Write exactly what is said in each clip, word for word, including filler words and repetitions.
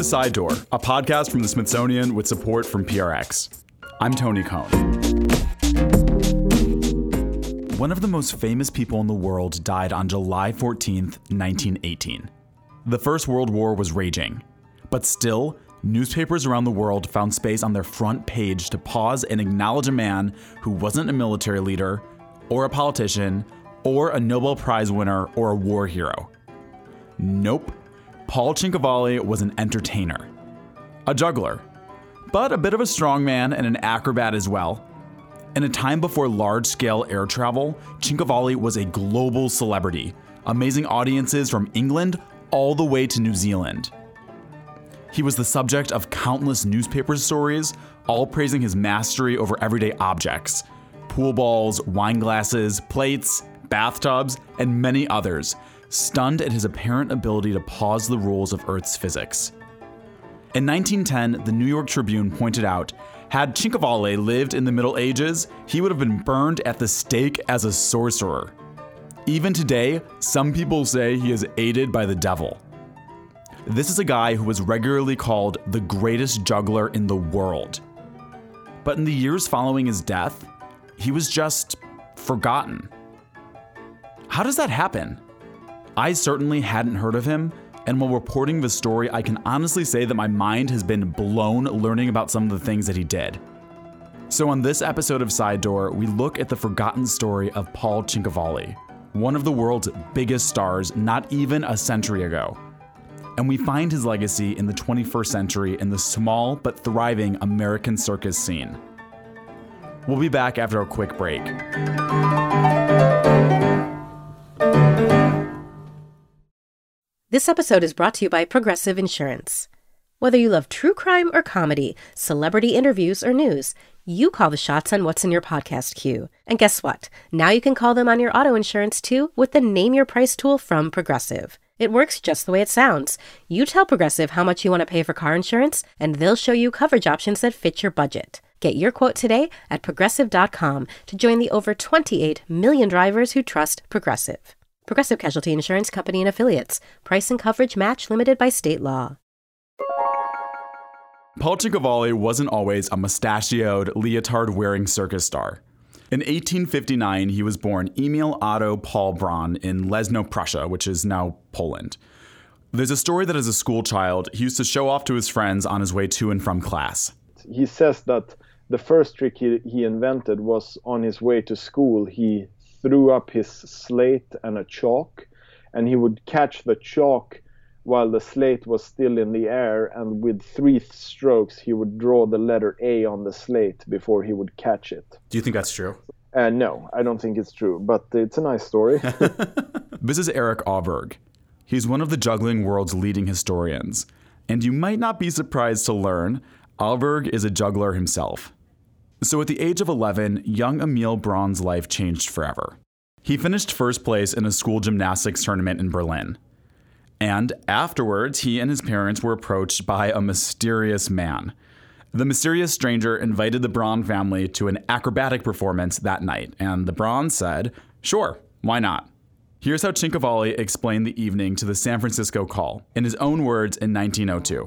is Side Door, a podcast from the Smithsonian with support from P R X. I'm Tony Cohn. One of the most famous people in the world died on July fourteenth, nineteen eighteen. The First World War was raging, but still, newspapers around the world found space on their front page to pause and acknowledge a man who wasn't a military leader, or a politician, or a Nobel Prize winner, or a war hero. Nope. Paul Cinquevalli was an entertainer, a juggler, but a bit of a strongman and an acrobat as well. In a time before large-scale air travel, Cinquevalli was a global celebrity, amazing audiences from England all the way to New Zealand. He was the subject of countless newspaper stories, all praising his mastery over everyday objects: pool balls, wine glasses, plates, bathtubs, and many others, stunned at his apparent ability to pause the rules of Earth's physics. In nineteen ten, the New York Tribune pointed out, had Cinquevalli lived in the Middle Ages, he would have been burned at the stake as a sorcerer. Even today, some people say he is aided by the devil. This is a guy who was regularly called the greatest juggler in the world. But in the years following his death, he was just forgotten. How does that happen? I certainly hadn't heard of him, and while reporting the story, I can honestly say that my mind has been blown learning about some of the things that he did. So on this episode of Side Door, we look at the forgotten story of Paul Cinquevalli, one of the world's biggest stars not even a century ago. And we find his legacy in the twenty-first century in the small but thriving American circus scene. We'll be back after a quick break. This episode is brought to you by Progressive Insurance. Whether you love true crime or comedy, celebrity interviews or news, you call the shots on what's in your podcast queue. And guess what? Now you can call them on your auto insurance too with the Name Your Price tool from Progressive. It works just the way it sounds. You tell Progressive how much you want to pay for car insurance, and they'll show you coverage options that fit your budget. Get your quote today at progressive dot com to join the over twenty-eight million drivers who trust Progressive. Progressive Casualty Insurance Company and Affiliates. Price and coverage match limited by state law. Paul Cinquevalli wasn't always a mustachioed, leotard-wearing circus star. In eighteen fifty-nine, he was born Emil Otto Paul Braun in Leszno, Prussia, which is now Poland. There's a story that as a school child, he used to show off to his friends on his way to and from class. He says that the first trick he, he invented was on his way to school. He threw up his slate and a chalk, and he would catch the chalk while the slate was still in the air, and with three strokes he would draw the letter A on the slate before he would catch it. Do you think that's true? Uh, no, I don't think it's true, but it's a nice story. This is Erik Ahlberg. He's one of the juggling world's leading historians, and you might not be surprised to learn Ahlberg is a juggler himself. So at the age of eleven, young Emil Braun's life changed forever. He finished first place in a school gymnastics tournament in Berlin. And afterwards, he and his parents were approached by a mysterious man. The mysterious stranger invited the Braun family to an acrobatic performance that night, and the Brauns said, sure, why not? Here's how Cinquevalli explained the evening to the San Francisco Call, in his own words in nineteen oh two.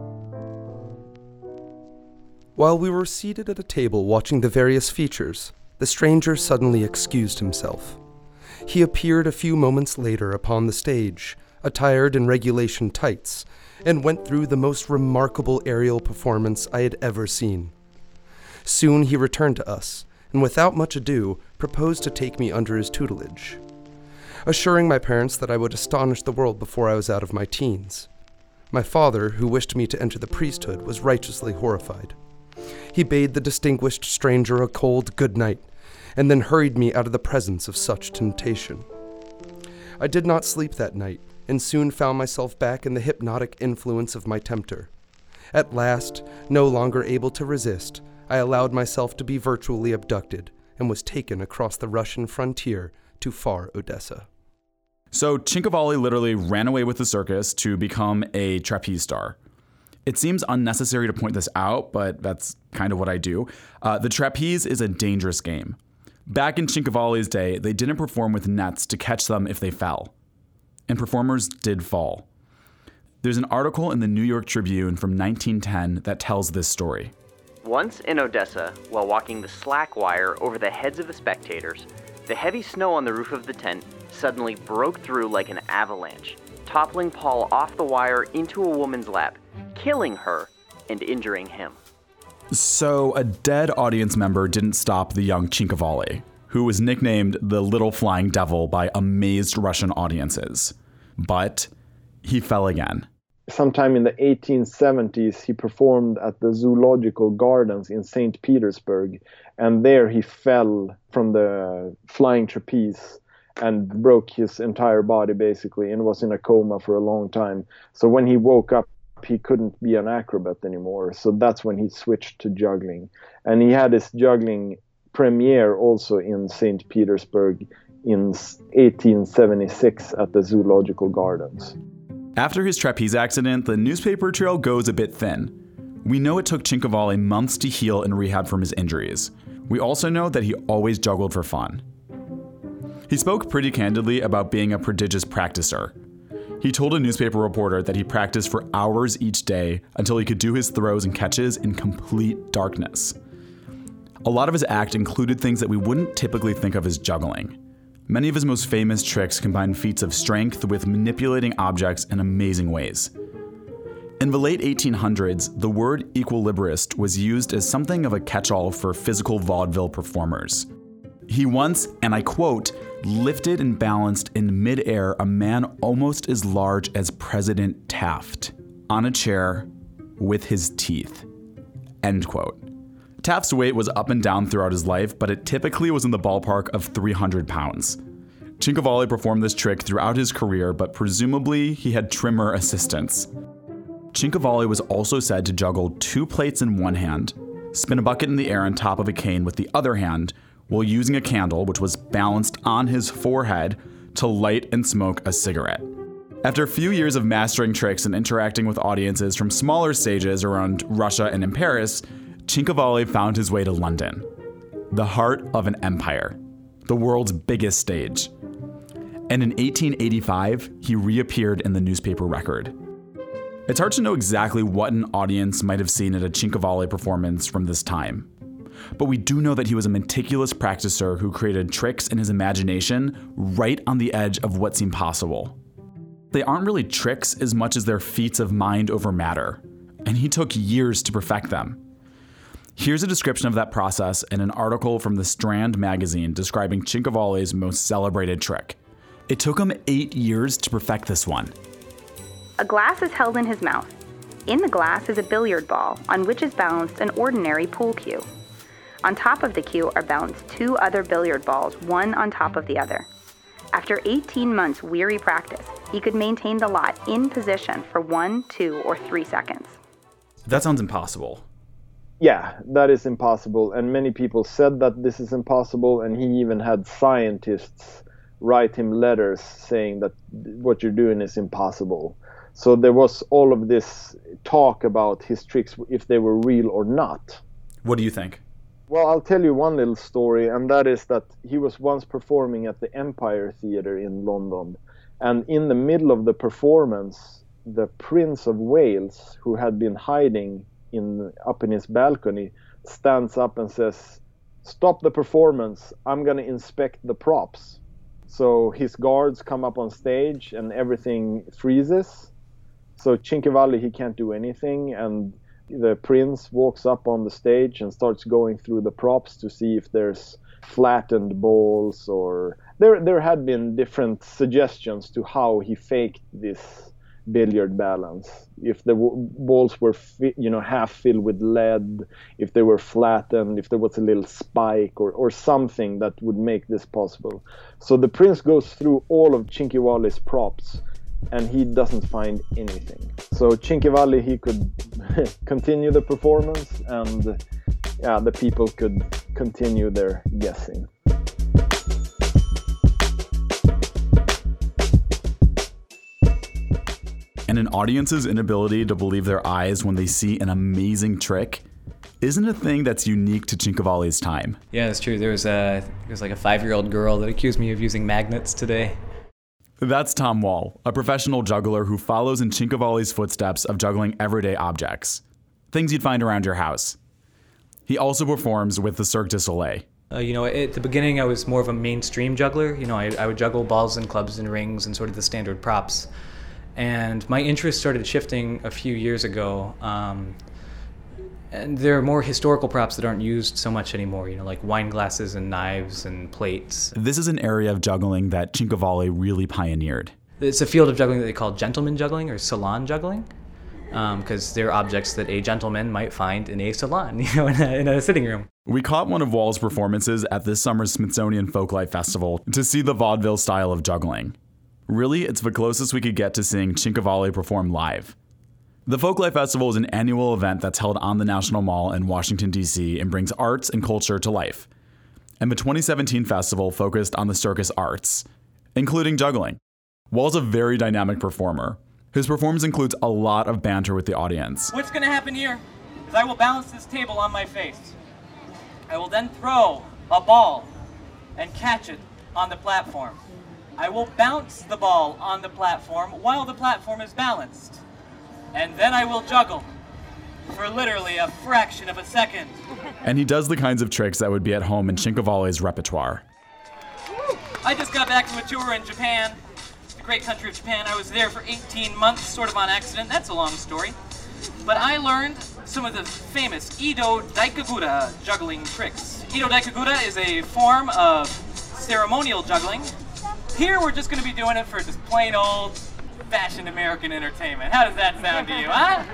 While we were seated at a table watching the various features, the stranger suddenly excused himself. He appeared a few moments later upon the stage, attired in regulation tights, and went through the most remarkable aerial performance I had ever seen. Soon he returned to us, and without much ado, proposed to take me under his tutelage, assuring my parents that I would astonish the world before I was out of my teens. My father, who wished me to enter the priesthood, was righteously horrified. He bade the distinguished stranger a cold good night, and then hurried me out of the presence of such temptation. I did not sleep that night, and soon found myself back in the hypnotic influence of my tempter. At last, no longer able to resist, I allowed myself to be virtually abducted, and was taken across the Russian frontier to far Odessa. So Cinquevalli literally ran away with the circus to become a trapeze star. It seems unnecessary to point this out, but that's kind of what I do. Uh, the trapeze is a dangerous game. Back in Cinquevalli's day, they didn't perform with nets to catch them if they fell. And performers did fall. There's an article in the New York Tribune from nineteen ten that tells this story. Once in Odessa, while walking the slack wire over the heads of the spectators, the heavy snow on the roof of the tent suddenly broke through like an avalanche, toppling Paul off the wire into a woman's lap, killing her and injuring him. So a dead audience member didn't stop the young Cinquevalli, who was nicknamed the Little Flying Devil by amazed Russian audiences. But he fell again. Sometime in the eighteen seventies, he performed at the Zoological Gardens in Saint Petersburg, and there he fell from the flying trapeze and broke his entire body, basically, and was in a coma for a long time. So when he woke up, he couldn't be an acrobat anymore. So that's when he switched to juggling. And he had his juggling premiere also in Saint Petersburg in eighteen seventy-six at the Zoological Gardens. After his trapeze accident, the newspaper trail goes a bit thin. We know it took Cinquevalli months to heal and rehab from his injuries. We also know that he always juggled for fun. He spoke pretty candidly about being a prodigious practicer. He told a newspaper reporter that he practiced for hours each day until he could do his throws and catches in complete darkness. A lot of his act included things that we wouldn't typically think of as juggling. Many of his most famous tricks combine feats of strength with manipulating objects in amazing ways. In the late eighteen hundreds, the word equilibrist was used as something of a catch-all for physical vaudeville performers. He once, and I quote, lifted and balanced in midair a man almost as large as President Taft on a chair with his teeth, end quote. Taft's weight was up and down throughout his life, but it typically was in the ballpark of three hundred pounds. Cinquevalli performed this trick throughout his career, but presumably he had trimmer assistants. Cinquevalli was also said to juggle two plates in one hand, spin a bucket in the air on top of a cane with the other hand, while using a candle, which was balanced on his forehead, to light and smoke a cigarette. After a few years of mastering tricks and interacting with audiences from smaller stages around Russia and in Paris, Cinquevalli found his way to London, the heart of an empire, the world's biggest stage. And in eighteen eighty-five, he reappeared in the newspaper record. It's hard to know exactly what an audience might have seen at a Cinquevalli performance from this time. But we do know that he was a meticulous practicer who created tricks in his imagination right on the edge of what seemed possible. They aren't really tricks as much as they're feats of mind over matter, and he took years to perfect them. Here's a description of that process in an article from the Strand magazine describing Cinquevalli's most celebrated trick. It took him eight years to perfect this one. A glass is held in his mouth. In the glass is a billiard ball on which is balanced an ordinary pool cue. On top of the cue are balanced two other billiard balls, one on top of the other. After eighteen months weary practice, he could maintain the lot in position for one, two, or three seconds. That sounds impossible. Yeah, that is impossible. And many people said that this is impossible, and he even had scientists write him letters saying that what you're doing is impossible. So there was all of this talk about his tricks, if they were real or not. What do you think? Well, I'll tell you one little story, and that is that he was once performing at the Empire Theatre in London. And in the middle of the performance, the Prince of Wales, who had been hiding in up in his balcony, stands up and says, "Stop the performance, I'm going to inspect the props." So his guards come up on stage and everything freezes. So Cinquevalli, he can't do anything, and the prince walks up on the stage and starts going through the props to see if there's flattened balls, or there there had been different suggestions to how he faked this billiard balance. If the w- balls were fi- you know half filled with lead, if they were flattened, if there was a little spike or or something that would make this possible. So the prince goes through all of Cinquevalli's props, and he doesn't find anything. So Cinquevalli, he could continue the performance, and yeah, the people could continue their guessing. And an audience's inability to believe their eyes when they see an amazing trick isn't a thing that's unique to Cinquevalli's time. Yeah, it's true. There was a there was like a five-year-old girl that accused me of using magnets today. That's Tom Wall, a professional juggler who follows in Cinquevalli's footsteps of juggling everyday objects, things you'd find around your house. He also performs with the Cirque du Soleil. Uh, you know, at the beginning I was more of a mainstream juggler. You know, I, I would juggle balls and clubs and rings and sort of the standard props. And my interest started shifting a few years ago. Um, and there are more historical props that aren't used so much anymore, you know, like wine glasses and knives and plates. This is an area of juggling that Cinquevalli really pioneered. It's a field of juggling that they call gentleman juggling or salon juggling, because um, they're objects that a gentleman might find in a salon, you know, in a, in a sitting room. We caught one of Wall's performances at this summer's Smithsonian Folklife Festival to see the vaudeville style of juggling. Really, it's the closest we could get to seeing Cinquevalli perform live. The Folklife Festival is an annual event that's held on the National Mall in Washington, D C and brings arts and culture to life. And the twenty seventeen festival focused on the circus arts, including juggling. Wall's a very dynamic performer. His performance includes a lot of banter with the audience. What's going to happen here is I will balance this table on my face. I will then throw a ball and catch it on the platform. I will bounce the ball on the platform while the platform is balanced. And then I will juggle for literally a fraction of a second. And he does the kinds of tricks that would be at home in Cinquevalli's repertoire. I just got back from a tour in Japan, the great country of Japan. I was there for eighteen months, sort of on accident. That's a long story. But I learned some of the famous Ido Daikagura juggling tricks. Ido Daikagura is a form of ceremonial juggling. Here we're just going to be doing it for just plain old fashioned American entertainment. How does that sound to you, huh?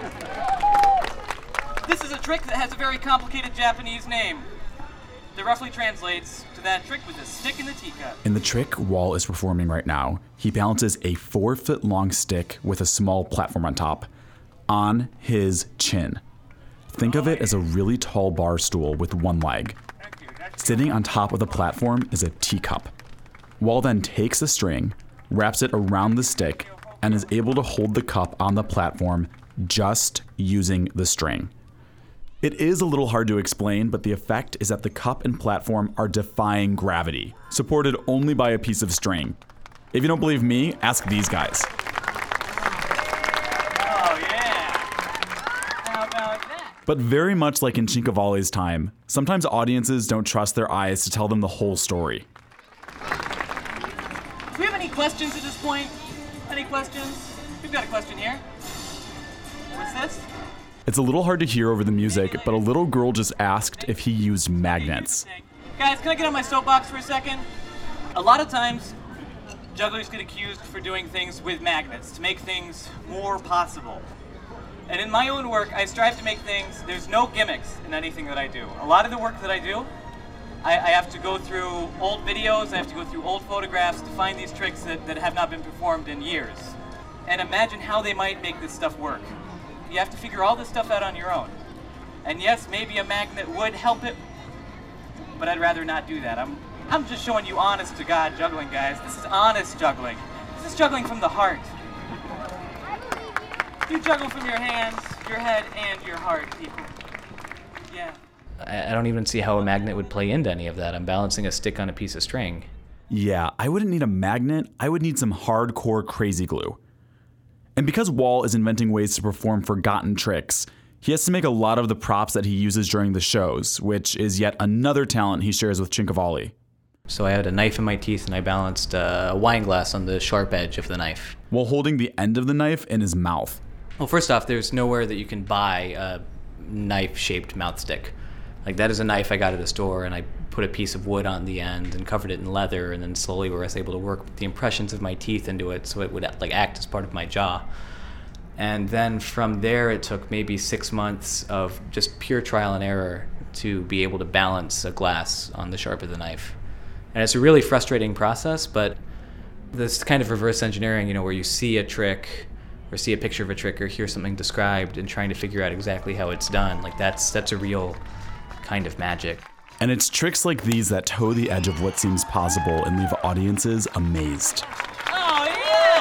This is a trick that has a very complicated Japanese name that roughly translates to that trick with a stick in the teacup. In the trick Wall is performing right now, he balances a four-foot-long stick with a small platform on top on his chin. Think of it as a really tall bar stool with one leg. Sitting on top of the platform is a teacup. Wall then takes the string, wraps it around the stick, and is able to hold the cup on the platform just using the string. It is a little hard to explain, but the effect is that the cup and platform are defying gravity, supported only by a piece of string. If you don't believe me, ask these guys. Oh, yeah. How about that? But very much like in Cinquevalli's time, sometimes audiences don't trust their eyes to tell them the whole story. Do we have any questions at this point? Any questions? We've got a question here. What's this? It's a little hard to hear over the music, but a little girl just asked if he used magnets. Guys, can I get on my soapbox for a second? A lot of times, jugglers get accused for doing things with magnets, to make things more possible. And in my own work, I strive to make things, there's no gimmicks in anything that I do. A lot of the work that I do, I, I have to go through old videos, I have to go through old photographs to find these tricks that, that have not been performed in years. And imagine how they might make this stuff work. You have to figure all this stuff out on your own. And yes, maybe a magnet would help it, but I'd rather not do that. I'm, I'm just showing you honest to God juggling, guys. This is honest juggling. This is juggling from the heart. You juggle from your hands, your head, and your heart, people. Yeah. I don't even see how a magnet would play into any of that. I'm balancing a stick on a piece of string. Yeah, I wouldn't need a magnet. I would need some hardcore crazy glue. And because Wall is inventing ways to perform forgotten tricks, he has to make a lot of the props that he uses during the shows, which is yet another talent he shares with Cinquevalli. So I had a knife in my teeth and I balanced a wine glass on the sharp edge of the knife, while holding the end of the knife in his mouth. Well, first off, there's nowhere that you can buy a knife-shaped mouth stick. Like, that is a knife I got at a store, and I put a piece of wood on the end and covered it in leather, and then slowly I was able to work the impressions of my teeth into it so it would like act as part of my jaw. And then from there, it took maybe six months of just pure trial and error to be able to balance a glass on the sharp of the knife. And it's a really frustrating process, but this kind of reverse engineering, you know, where you see a trick or see a picture of a trick or hear something described and trying to figure out exactly how it's done, like that's that's a real kind of magic. And it's tricks like these that toe the edge of what seems possible and leave audiences amazed. Oh, yes!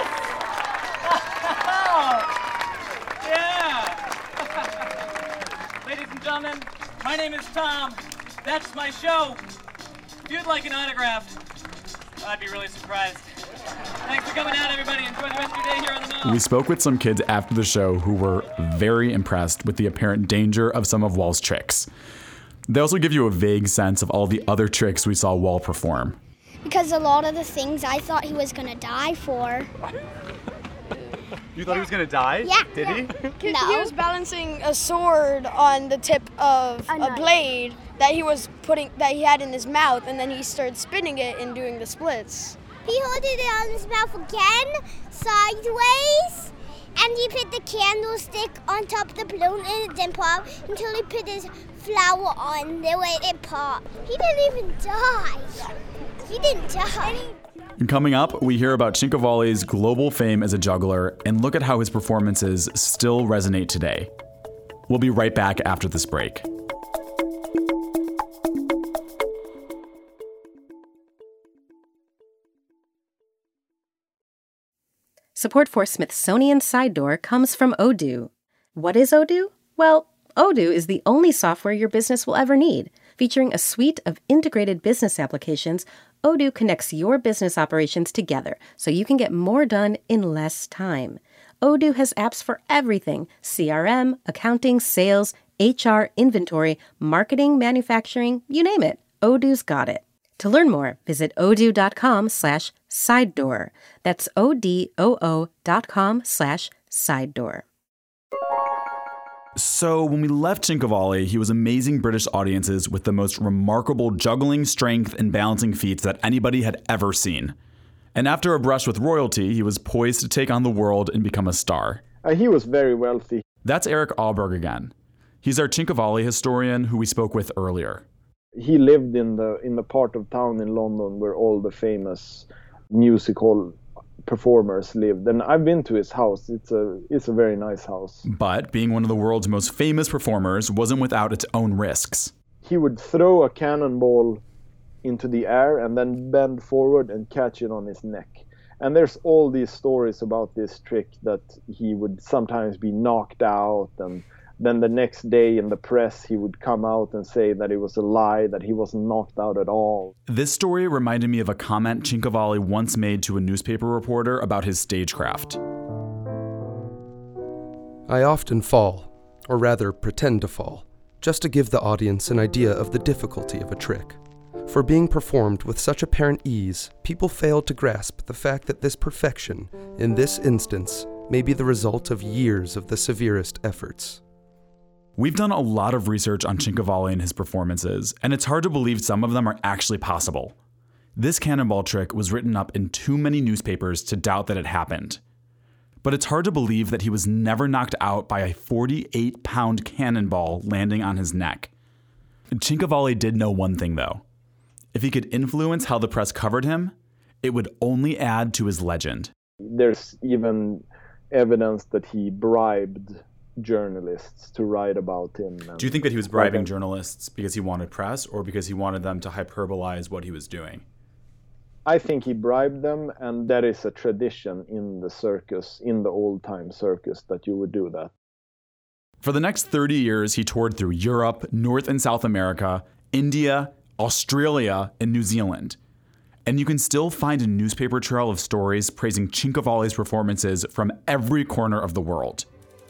Oh, yeah! Ladies and gentlemen, my name is Tom. That's my show. If you'd like an autograph, I'd be really surprised. Thanks for coming out, everybody. Enjoy the rest of your day here on the Mall. We spoke with some kids after the show who were very impressed with the apparent danger of some of Wall's tricks. They also give you a vague sense of all the other tricks we saw Wall perform. Because a lot of the things I thought he was going to die for. You thought he was going to die? Yeah. Did he? No. He was balancing a sword on the tip of A a, knife. blade that he was putting that he had in his mouth, and then he started spinning it and doing the splits. He held it on his mouth again, sideways, and he put the candlestick on top of the balloon and it didn't pop until he put his flower on the way it popped. He didn't even die. He didn't die. And coming up, we hear about Cinquevalli's global fame as a juggler and look at how his performances still resonate today. We'll be right back after this break. Support for Smithsonian Side Door comes from Odoo. What is Odoo? Well, Odoo is the only software your business will ever need. Featuring a suite of integrated business applications, Odoo connects your business operations together so you can get more done in less time. Odoo has apps for everything: C R M, accounting, sales, H R, inventory, marketing, manufacturing, you name it. Odoo's got it. To learn more, visit odoo.com slash side door. That's O-D-O-O dot com slash side door. So when we left Cinquevalli, he was amazing British audiences with the most remarkable juggling, strength, and balancing feats that anybody had ever seen. And after a brush with royalty, he was poised to take on the world and become a star. Uh, he was very wealthy. That's Eric Ahlberg again. He's our Cinquevalli historian who we spoke with earlier. He lived in the in the part of town in London where all the famous musical performers lived, and I've been to his house. It's a it's a very nice house. But being one of the world's most famous performers wasn't without its own risks. He would throw a cannonball into the air and then bend forward and catch it on his neck. And there's all these stories about this trick that he would sometimes be knocked out, and then the next day in the press he would come out and say that it was a lie, that he wasn't knocked out at all. This story reminded me of a comment Cinquevalli once made to a newspaper reporter about his stagecraft. I often fall, or rather pretend to fall, just to give the audience an idea of the difficulty of a trick. For being performed with such apparent ease, people fail to grasp the fact that this perfection, in this instance, may be the result of years of the severest efforts. We've done a lot of research on Cinquevalli and his performances, and it's hard to believe some of them are actually possible. This cannonball trick was written up in too many newspapers to doubt that it happened. But it's hard to believe that he was never knocked out by a forty-eight pound cannonball landing on his neck. Cinquevalli did know one thing, though. If he could influence how the press covered him, it would only add to his legend. There's even evidence that he bribed journalists to write about him. Do you think that he was bribing journalists because he wanted press or because he wanted them to hyperbolize what he was doing? I think he bribed them, and that is a tradition in the circus, in the old-time circus, that you would do that. For the next thirty years, he toured through Europe, North and South America, India, Australia, and New Zealand. And you can still find a newspaper trail of stories praising Cinquevalli's performances from every corner of the world.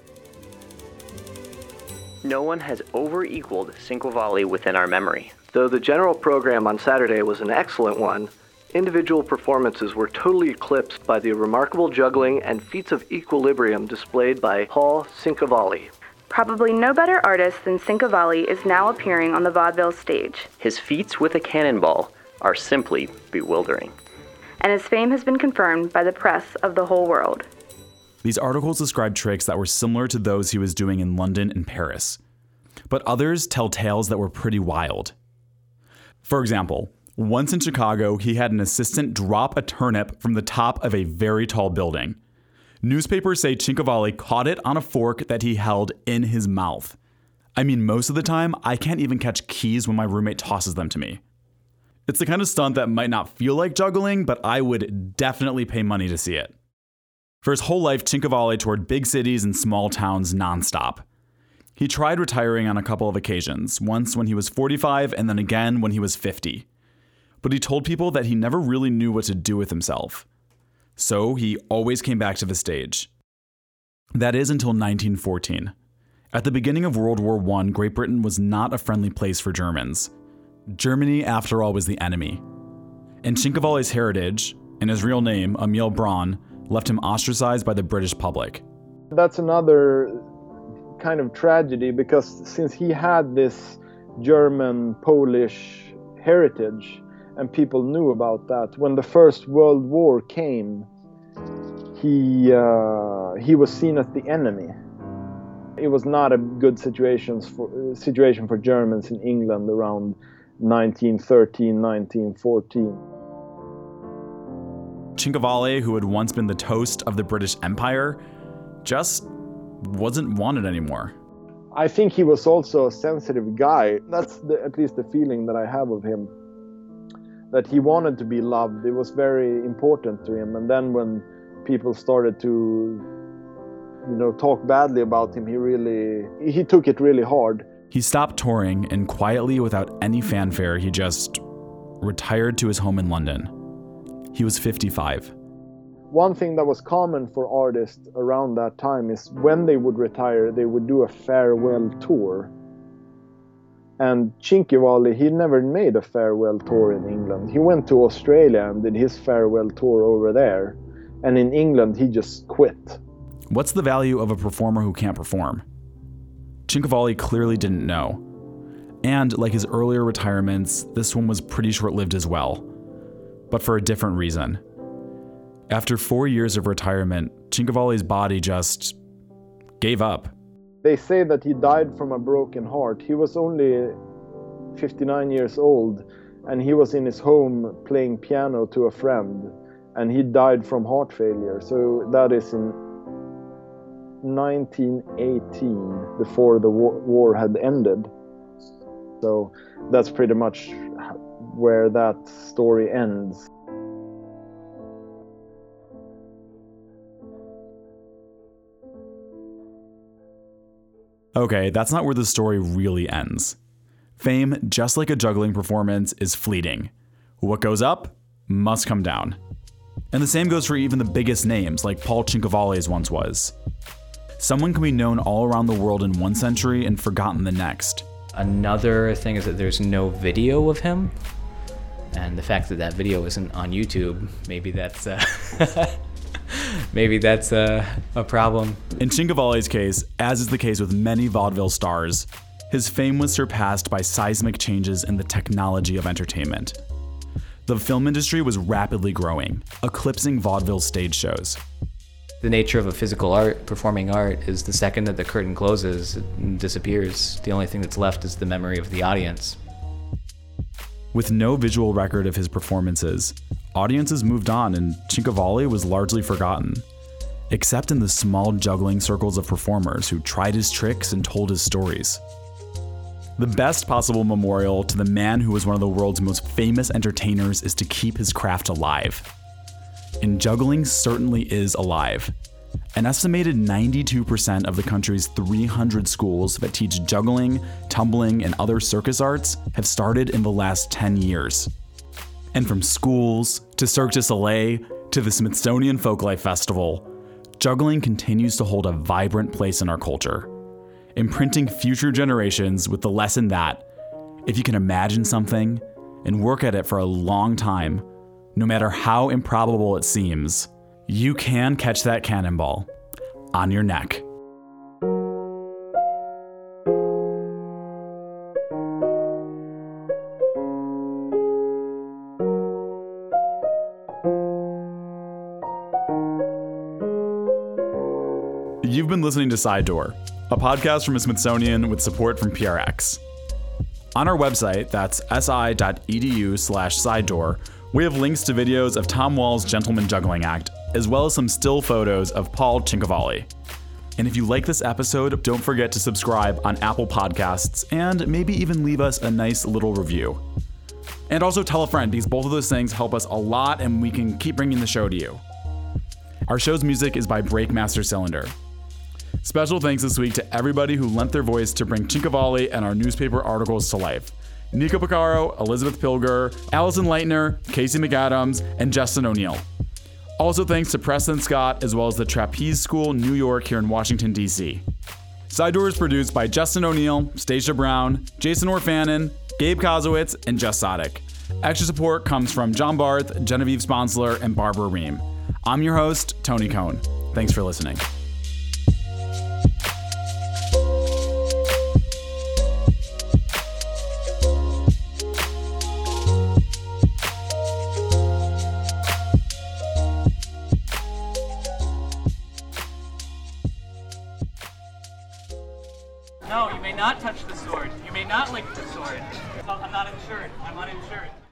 No one has over-equaled Cinquevalli within our memory. Though the general program on Saturday was an excellent one, individual performances were totally eclipsed by the remarkable juggling and feats of equilibrium displayed by Paul Cinquevalli. Probably no better artist than Cinquevalli is now appearing on the vaudeville stage. His feats with a cannonball are simply bewildering. And his fame has been confirmed by the press of the whole world. These articles describe tricks that were similar to those he was doing in London and Paris. But others tell tales that were pretty wild. For example, once in Chicago, he had an assistant drop a turnip from the top of a very tall building. Newspapers say Cinquevalli caught it on a fork that he held in his mouth. I mean, most of the time, I can't even catch keys when my roommate tosses them to me. It's the kind of stunt that might not feel like juggling, but I would definitely pay money to see it. For his whole life, Cinquevalli toured big cities and small towns nonstop. He tried retiring on a couple of occasions, once when he was forty-five and then again when he was fifty. But he told people that he never really knew what to do with himself. so he always came back to the stage. That is until nineteen fourteen. At the beginning of World War One, Great Britain was not a friendly place for Germans. Germany, after all, was the enemy. And Cinquevalli's heritage, and his real name, Emil Braun, left him ostracized by the British public. That's another kind of tragedy, because since he had this German-Polish heritage, and people knew about that, when the First World War came, he uh, he was seen as the enemy. It was not a good situation for situation for Germans in England around nineteen thirteen, nineteen fourteen. Cinquevalli, who had once been the toast of the British Empire, just wasn't wanted anymore. I think he was also a sensitive guy. That's the, at least the feeling that I have of him. That he wanted to be loved. It was very important to him. And then when people started to, you know, talk badly about him, he really, he took it really hard. He stopped touring, and quietly, without any fanfare, he just retired to his home in London. He was fifty-five. One thing that was common for artists around that time is when they would retire, they would do a farewell tour. And Cinquevalli, he never made a farewell tour in England. He went to Australia and did his farewell tour over there. And in England, he just quit. What's the value of a performer who can't perform? Cinquevalli clearly didn't know. And like his earlier retirements, this one was pretty short-lived as well. But for a different reason. After four years of retirement, Cinquevalli's body just gave up. They say that he died from a broken heart. He was only fifty-nine years old, and he was in his home playing piano to a friend, and he died from heart failure. So that is in nineteen eighteen, before the war, war had ended. So that's pretty much where that story ends. Okay, that's not where the story really ends. Fame, just like a juggling performance, is fleeting. What goes up must come down. And the same goes for even the biggest names, like Paul Cinquevalli's once was. Someone can be known all around the world in one century and forgotten the next. Another thing is that there's no video of him. And the fact that that video isn't on YouTube, maybe that's uh, maybe that's uh, a problem. In Cinquevalli's case, as is the case with many vaudeville stars, his fame was surpassed by seismic changes in the technology of entertainment. The film industry was rapidly growing, eclipsing vaudeville stage shows. The nature of a physical art, performing art, is the second that the curtain closes, it disappears. The only thing that's left is the memory of the audience. With no visual record of his performances, audiences moved on and Cinquevalli was largely forgotten, except in the small juggling circles of performers who tried his tricks and told his stories. The best possible memorial to the man who was one of the world's most famous entertainers is to keep his craft alive. And juggling certainly is alive. An estimated ninety-two percent of the country's three hundred schools that teach juggling, tumbling, and other circus arts have started in the last ten years. And from schools, to Cirque du Soleil, to the Smithsonian Folklife Festival, juggling continues to hold a vibrant place in our culture, imprinting future generations with the lesson that, if you can imagine something and work at it for a long time, no matter how improbable it seems, you can catch that cannonball on your neck. You've been listening to Side Door, a podcast from the Smithsonian with support from P R X. On our website, that's si.edu slash side door, we have links to videos of Tom Wall's Gentleman Juggling Act, as well as some still photos of Paul Cinquevalli. And if you like this episode, don't forget to subscribe on Apple Podcasts and maybe even leave us a nice little review. And also tell a friend, because both of those things help us a lot and we can keep bringing the show to you. Our show's music is by Breakmaster Cylinder. Special thanks this week to everybody who lent their voice to bring Cinquevalli and our newspaper articles to life. Nico Piccaro, Elizabeth Pilger, Allison Leitner, Casey McAdams, and Justin O'Neill. Also thanks to Preston Scott, as well as the Trapeze School, New York, here in Washington, D C. Side Door is produced by Justin O'Neill, Stacia Brown, Jason Orfanon, Gabe Kozowitz, and Jess Sodick. Extra support comes from John Barth, Genevieve Sponsler, and Barbara Ream. I'm your host, Tony Cohn. Thanks for listening. No, you may not touch the sword. You may not lick the sword. I'm not insured. I'm uninsured.